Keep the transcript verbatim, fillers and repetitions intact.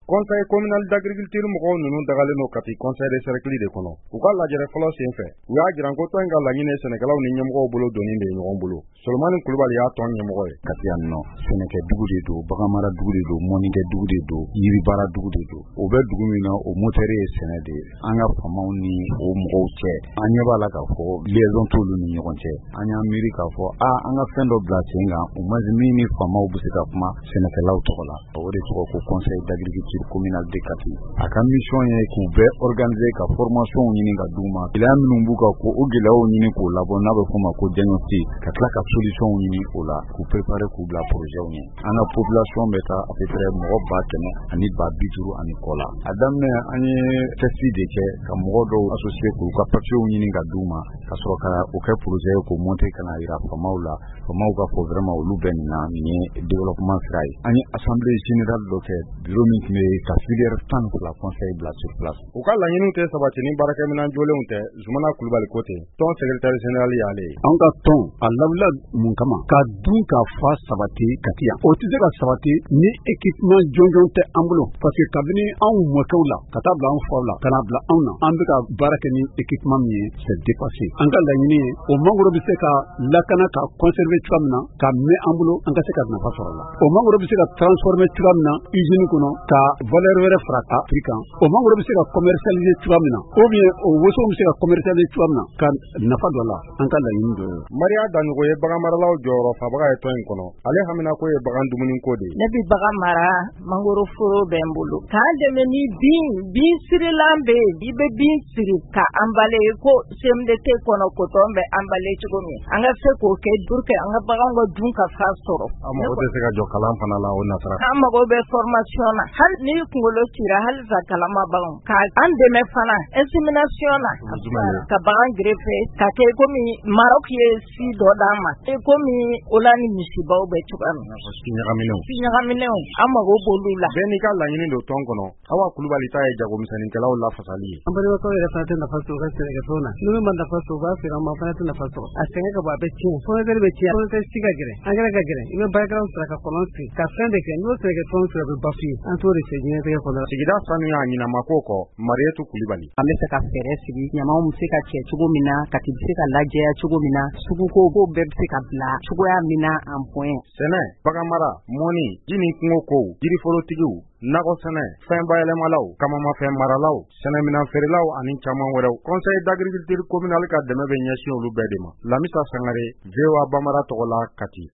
Conseil communal d'agriculture mɔgɔw ninnu dagalen no Kati conseil de cercle de kɔnɔ. U ka lajɛrɛ fɔlɔ senfɛ, u y'a jira ko tɔn in ka laɲini sɛnɛkɛlaw ni ɲɛmɔgɔw bolo doni bɛ ɲɔgɔn bolo. Solomani Kulubali y'a tɔn ɲɛmɔgɔ ye. Kati yan nɔ, sɛnɛkɛ dugu de don, baganmara dugu de don, mɔnikɛ dugu de don, yiribara dugu de don. O bɛ dugu min na o moteur ye sɛnɛ de ye. An ka famaw ni o mɔgɔw cɛ, an ɲɛ b'a la k'a fɔ liaison t'olu ni ɲɔgɔn cɛ. An y'an miiri k'a fɔ a an ka fɛn dɔ bila sen kan, o ma min ni famaw bɛ se ka kuma sɛnɛkɛlaw tɔgɔ la. O de tɔgɔ ko conseil d'agriculture communal de Kati. A ka mission ye k'u bɛɛ organiser ka formation ɲini ka d'u ma. Gɛlɛya minnu b'u kan ko o gɛlɛyaw ɲini k'o labɔ n'a bɛ fɔ ma ko diagnostic ka tila ka solution ɲini o la k'u préparer k'u bila projet ɲɛ. An ka population bɛ taa à peu près mɔgɔ ba kɛmɛ ani ba bi duuru ani kɔ la. A daminɛ an ye test de kɛ ka mɔgɔ dɔw associer k'u ka papier ɲini ka d'u ma ka sɔrɔ ka o kɛ projet ye k'o monter ka na yira famaw la. Famaw ka fɔ vraiment olu bɛ nin na nin ye développement sira ye. An ye assemblée générale dɔ kɛ bureau min tun bɛ ka filière tan pour la conseil bila sur place. U ka laɲiniw tɛ sabati ni baarakɛminɛn jolenw tɛ, Zumana Kulubali ko ten. Tɔn secrétaire général y'ale ye. An ka tɔn a lawula mun kama ka dun ka fa sabati Kati yan. O tɛ se ka sabati ni équipement jɔnjɔn tɛ an bolo parce que kabini anw mɔkɛw la ka taa bila an faw la ka na bila anw na an bɛ ka baara kɛ ni équipement min ye c'est dépassé. An ka laɲini ye o mangoro bɛ se ka lakana ka conserver cogoya min na ka mɛn an bolo an ka se ka nafa sɔrɔ la. O mangoro bɛ se ka transformer cogoya min na usine kɔnɔ ka valeur wɛrɛ fara a prix kan. O mangoro bɛ se ka commercialiser cogoya min na ou bien o woso bɛ se ka commercialiser cogoya min na ka nafa dɔ la an ka laɲini dɔ ye. Maria Danugo ye baganmaralaw jɔyɔrɔ fabaga ye tɔn in kɔnɔ. Ale hamina ko ye bagan dumuni ko de ye. Ne bɛ bagan mara mangoro foro bɛ n bolo. K'an dɛmɛ ni bin bin sirilan bɛ yen i bɛ bin siri ka emballé ko C M D T kɔnɔ coton bɛ emballé cogo min. An ka se k'o kɛ pour que an ka baganw ka dun ka fa sɔrɔ. An mago tɛ se ka jɔ kalan fana la o nasara. An mago bɛ formation na. Hali ni kunkolo cira hali sa kalama baganw. Ka an dɛmɛ fana insémination na. Ka bagan greffer ka kɛ komi Maroc ye si dɔ d'an ma. E komi o la ni misibaw bɛ cogoya min na. Si ɲagaminɛw. Si ɲagaminɛw an mago b'olu la. Bɛɛ n'i ka laɲini don tɔn kɔnɔ. Awa Kulubali ta ye jagomisɛnninkɛlaw lafasali ye. An balimakɛw yɛrɛ fana tɛ nafa sɔrɔ u ka sɛnɛkɛfɛnw na. N'olu ma nafa sɔrɔ u b'a feere an ma fana tɛ nafa sɔrɔ. A sɛgɛn ka bon a bɛ tiɲɛ. Fournisseur bɛ tiɲɛ. Fournisseur si ka gɛlɛn. Engrais ka gɛlɛn. I bɛ baarakɛlaw sara ka kɔlɔn sigi. Ka fɛn bɛɛ kɛ. N'o sɛnɛkɛfɛnw sɔrɔ a bɛ bafoué. An t'o de fɛ diɲɛlatigɛ kɔnɔ. Sigida sanuya ɲinamako kɔ Marietu Kulubali. An bɛ fɛ ka fɛɛrɛ sigi ɲamaw bɛ se ka cɛ cogo min na Kati bɛ se ka lajɛya cogo min na suguko ko bɛɛ bɛ se ka bila cogoya min na en point. Sɛnɛ, baganmara, mɔni, ji ni kungo kow, jiriforotigiw, nakɔ sɛnɛ, fɛn bayɛlɛmalaw, kamamafɛn maralaw, sɛnɛminɛn feerelaw ani caman wɛrɛw. Conseil d'agriculture communal ka dɛmɛ bɛ ɲɛsin olu bɛɛ de ma. Lamisa Sangare, V O A Bamara tɔgɔ la Kati.